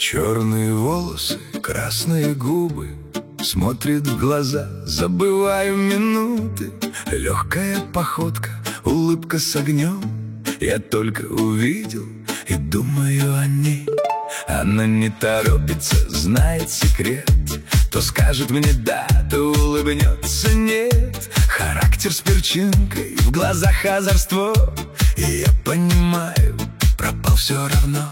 Черные волосы, красные губы, смотрит в глаза, забываю минуты. Легкая походка, улыбка с огнем. Я только увидел и думаю о ней. Она не торопится, знает секрет. То скажет мне да, то улыбнется нет. Характер с перчинкой, в глазах озорство. И я понимаю, пропал все равно.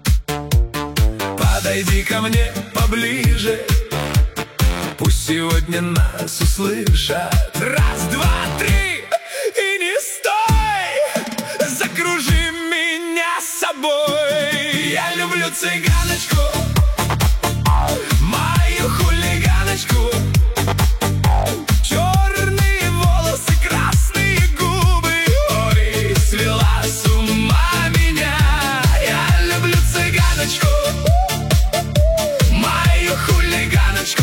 Подойди ко мне поближе, пусть сегодня нас услышат. Раз, два, три, и не стой, закружи меня с собой. Я люблю цыганочку, мою хулиганочку. Черные волосы, красные губы, ой, свела с ума меня. Я люблю цыганочку, мою хулиганочку.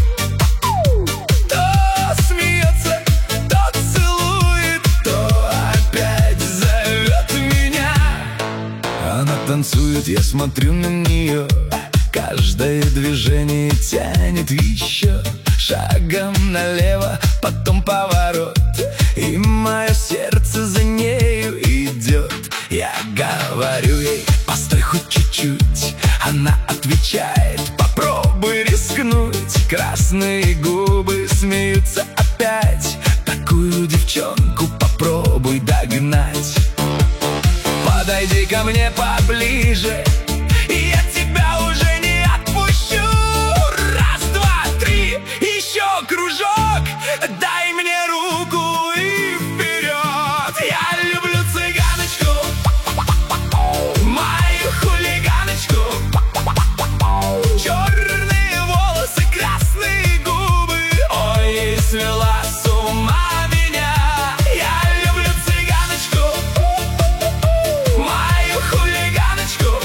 То смеется, то целует, то опять зовет меня. Она танцует, я смотрю на нее. Каждое движение тянет еще. Шагом налево, потом поворот, и мое сердце за нею идет. Я говорю ей: постой хоть чуть-чуть. Она отвечает: попробуй рискнуть. Красные губы смеются опять. Такую девчонку попробуй догнать. Подойди ко мне поближе, и я тебя уже не отпущу. Раз, два, три, еще кружок. Дай мне руку и вперед. Я люблю цыганочку, мою хулиганочку. Черные волосы, красные губы, ой, свела с ума меня. Я люблю цыганочку, мою хулиганочку.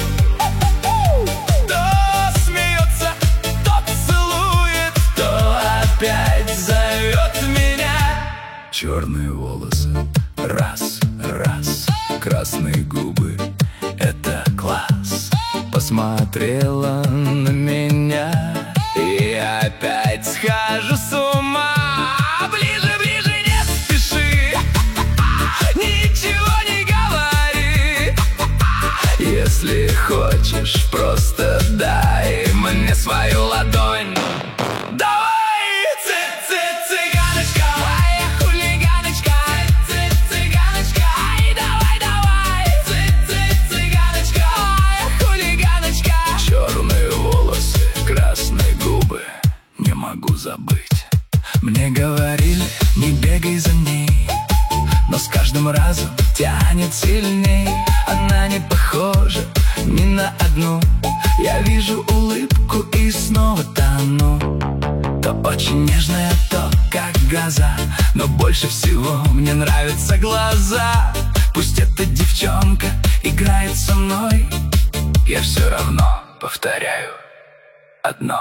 То смеется, то целует, то опять зовет меня. Черные волосы, раз, раз, красные губы, это класс. Посмотрела на меня, и опять схожу с ума. Ближе, ближе, не спеши, ничего не говори. Если хочешь, просто дай мне свою ладонь. Давай, цыганочка, моя хулиганочка. Цыганочка, ай, давай, давай. Цыганочка, моя хулиганочка. Черные волосы, красные губы, не могу забыть. Мне говорили: не бегай за ней, но с каждым разом тянет сильней. Она не похожа ни на одну. Я вижу улыбку и снова тону. То очень нежная, то как гроза, но больше всего мне нравятся глаза. Пусть эта девчонка играет со мной, я все равно повторяю одно.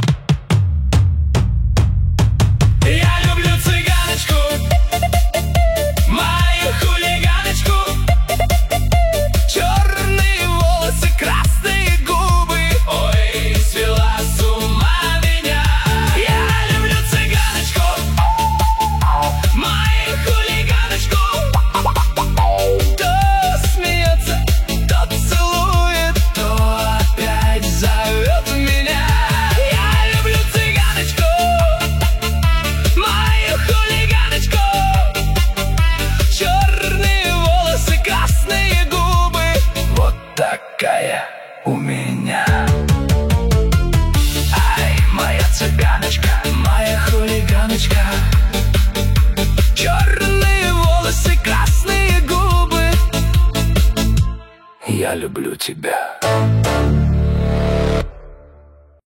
Я люблю цыганочку, мою хулиганочку. Черные волосы, красные губы, ой, свела с ума меня. Я люблю цыганочку, мою хулиганочку. То смеется, то целует, то опять зовет меня. Я люблю цыганочку, мою хулиганочку. Черные волосы, красные губы, вот такая у меня. Ай, моя цыганочка, моя хулиганочка. Черные волосы, красные губы, я люблю тебя.